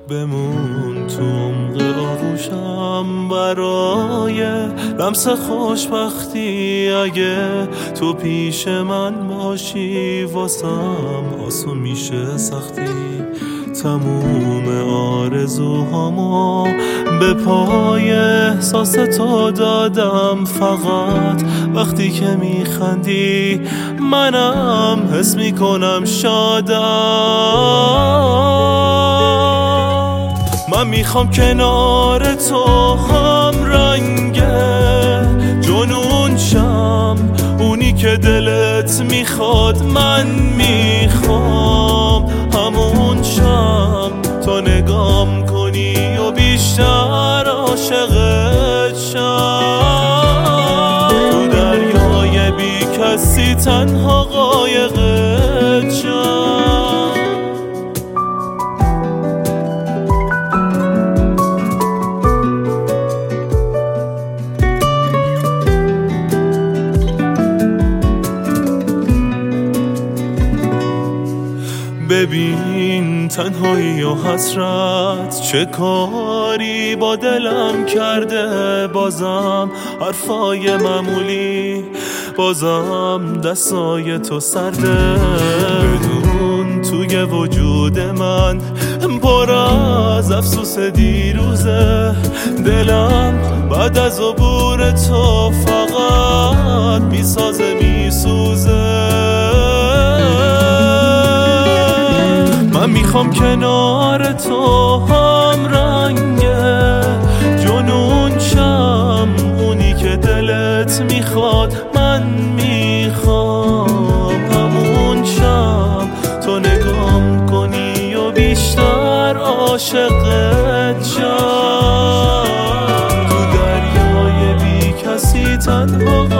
بمون تو عمق آغوشم برای لمس خوشبختی. اگه تو پیش من باشی واسم آسون میشه سختی. تموم آرزوهامو به پای احساس تو دادم. فقط وقتی که میخندی منم حس میکنم شادم. من میخوام کنار تو هم رنگ جنون شم، اونی که دلت میخواد من میخوام همون شم. تو نگام کنی و بیشتر عاشقت شم. تو دریای بی کسی تنها قایقت شم. ببین تنهایی و حسرت چه کاری با دلم کرده. بازم حرفای معمولی، بازم دستای تو سرده. بدون توی وجود من پر از افسوس دیروزه. دلم بعد از عبور تو فقط میسازه میسوزه. من میخوام کنار تو هم رنگ جنون شم، اونی که دلت میخواد من میخوام همون شم. تو نگام کنی و بیشتر عاشقت شم. تو دریای بی کسی تنها